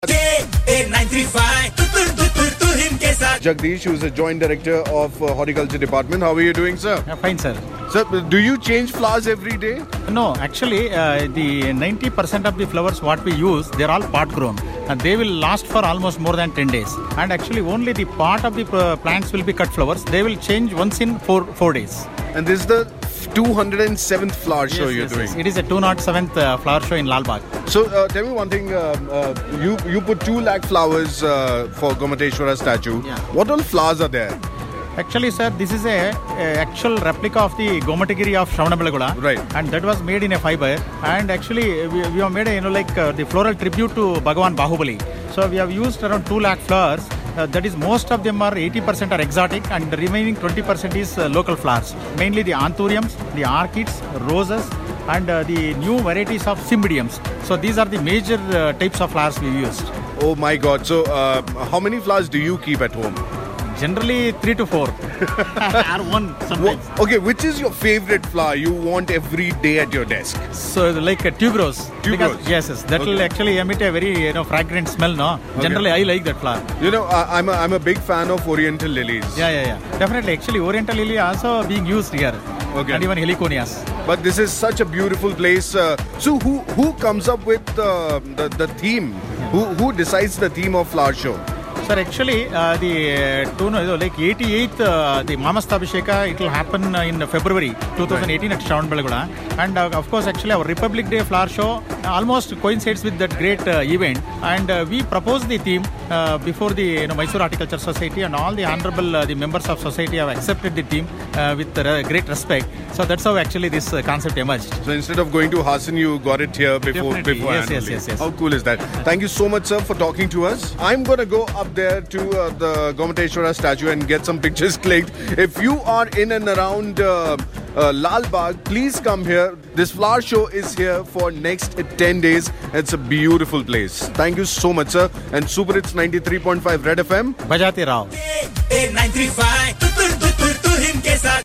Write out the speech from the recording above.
Jagdish, who is a joint director of horticulture department. How are you doing, sir? Fine, sir. Sir, do you change flowers every day? No, actually, the 90% of the flowers what we use, they're all pot grown, and they will last for almost more than 10 days. And actually, only the part of the plants will be cut flowers. They will change once in 4 days. And this is the 207th flower show you're doing. Yes. It is a 207th flower show in Lal Bagh. So tell me one thing. You put 2 lakh flowers for Gomateshwara statue. Yeah. What all flowers are there? Actually, sir, this is a actual replica of the Gomatagiri of Shravanabelagola. Right. And that was made in a fiber. And actually, we have made a the floral tribute to Bhagavan Bahubali. So we have used around 2 lakh flowers. That is, most of them are 80% are exotic, and the remaining 20% is local flowers. Mainly the anthuriums, the orchids, roses, and the new varieties of cymbidiums. So these are the major types of flowers we used. Oh my God! So how many flowers do you keep at home? Generally 3 to 4 or 1 sometimes. Okay, which is your favorite flower you want every day at your desk? So like tuberose. Tuberose? Yes, that will actually emit a very fragrant smell. No, generally I like that flower. You know, I'm a big fan of Oriental lilies. Yeah. Definitely, actually Oriental lily also being used here. Okay. And even heliconias. But this is such a beautiful place. So who comes up with the theme? Who decides the theme of flower show? Sir, actually, the 88th, the Mamastabhisheka, it will happen in February 2018 at Shravanabelagola. And of course, actually, our Republic Day flower show almost coincides with that great event. And we proposed the theme before the Mysore Horticulture Society, and all the honorable the members of society have accepted the theme with great respect. So that's how actually this concept emerged. So instead of going to Hassan, you got it here before. Yes. How cool is that? Thank you so much, sir, for talking to us. I'm going to go up there to the Gomateshwara statue and get some pictures clicked. If you are in and around Lal Bagh, please come here. This flower show is here for next 10 days. It's a beautiful place. Thank you so much, sir. And Super Hits 93.5 Red FM. Bajate Rao. 935